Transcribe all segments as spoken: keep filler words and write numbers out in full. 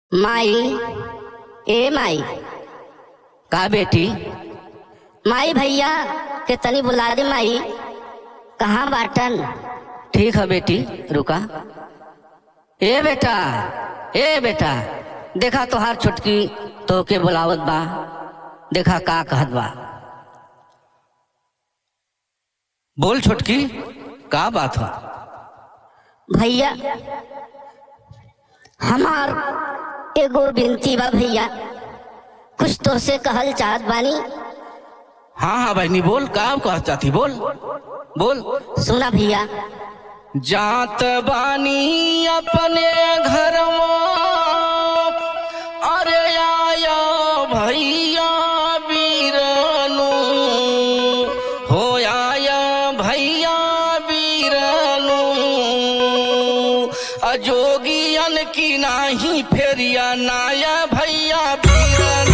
माई, ए माई। का बेटी? माई भैया के तनी बुला दे माई। कहाँ बाटन? ठीक है बेटी, रुका। ए बेटा, ए बेटा, देखा तोहार छुटकी तो के बुलावत बा। देखा का कहत बा। बोल छुटकी, का बात हो? भैया हमार एगो बिनती बा भैया, कुछ तो से कहल चाहत बानी। हाँ हाँ बहनी बोल, का कह चाहती बोल बोल। सुना भैया। जात बानी अपने घर अरे आया भैया बीरनु हो, आया भैया बीरनु अजोगियन की नाही फेरिया नाया भैया बीरनु।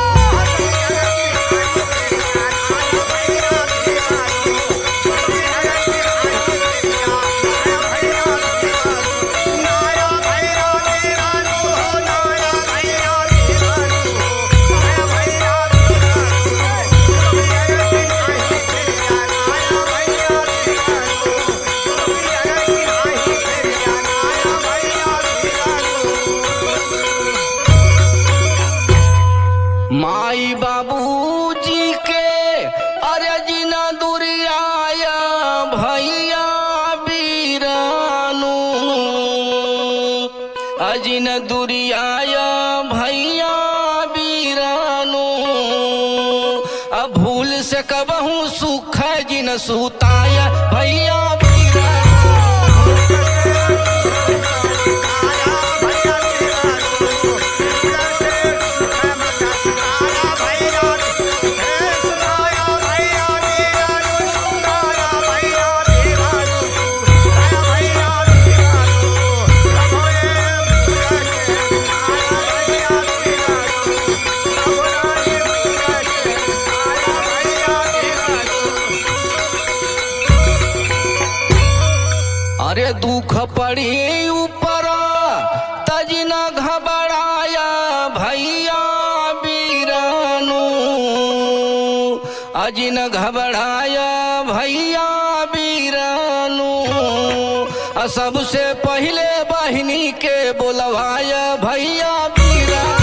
माई बाबूजी के अरे जिना दुरियाया भैया बीरानू, अजिन दुरियाया भैया बीरानू, अब भूल से कबहू सुख जिन सुताया भैया अरे दुख पड़ी ऊपर तजिना घबराया भैया बीरानू, अजिन घबराया भैया बीरानू, सबसे पहले बहनी के बोलवाया भैया बीरानू।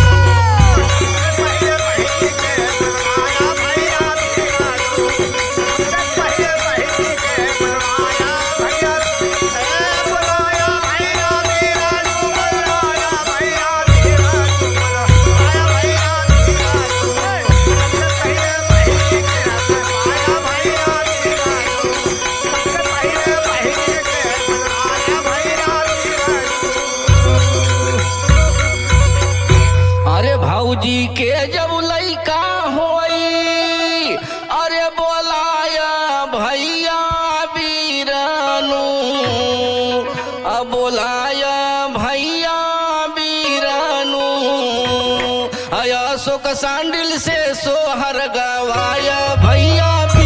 भौजी के जब लइका होई अरे बोलाया भैया बीरानू, अब बोलाया भैया बीरानू, अया शोक सांडिल से सोहर गवाया भैया।